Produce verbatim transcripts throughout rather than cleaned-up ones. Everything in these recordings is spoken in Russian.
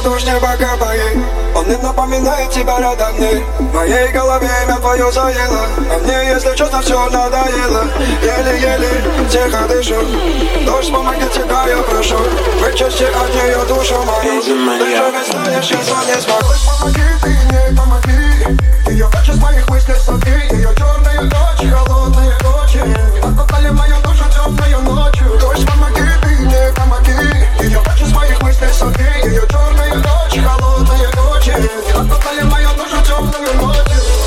дождь неба капает. Он не напоминает тебя рядом мне. В моей голове имя твое заело, а мне, если честно, все надоело. Еле-еле, тихо дышу. Дождь, помоги, тебя я прошу. Вычисти от нее душу мою. Ты же ведь знаешь, я сам не смогу. Дождь, помоги, ты мне помоги. Ее хочешь моих мыслей сотри. Ее черные ночи, холодные ночи окутали мою душу темною ночью. Дождь, помоги, ты мне помоги. Ее хочешь моих мыслей сотри. Ее черные ночи, холодные ночи окутали мою душу темною ночью.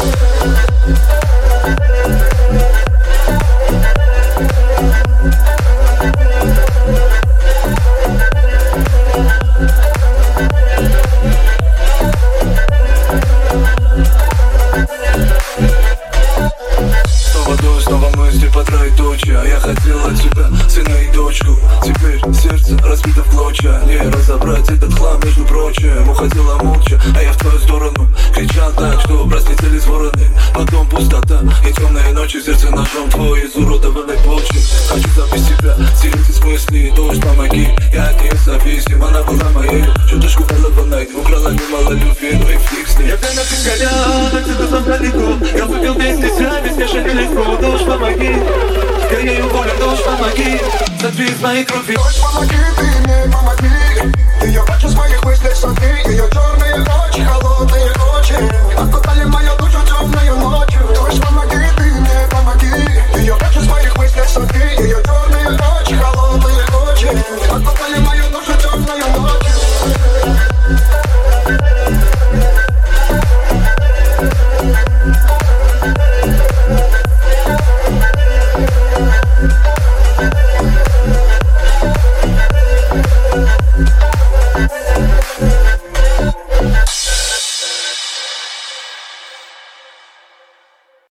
Снова дождь, снова мысли по троеточие. А я хотел от тебя сына и дочку. Теперь сердце разбито в клочья. Не разобрать этот хлам, между прочим. Уходила молча, а я в твою сторону кричал так, что проследились вороны. Потом пустота и темные ночи. Сердце ножом твой изуродованной почвы. Хочу забыть тебя, стереть из мыслей. Дождь, помоги, я от нее зависим. Она была моей чуточку балованной. Украла немало любви, ну и фиг с ней. Я прямо как горя, так ты там далеко. Я выпил вместе с вами, смешали легко. Дождь, помоги, я ей уволю. Дождь, помоги, сотри из моей крови. Дождь, помоги, ты мне помоги. Ее хочешь моих мыслей сотри. Ее черные ночи, холодные ночи окутали мою душу темною.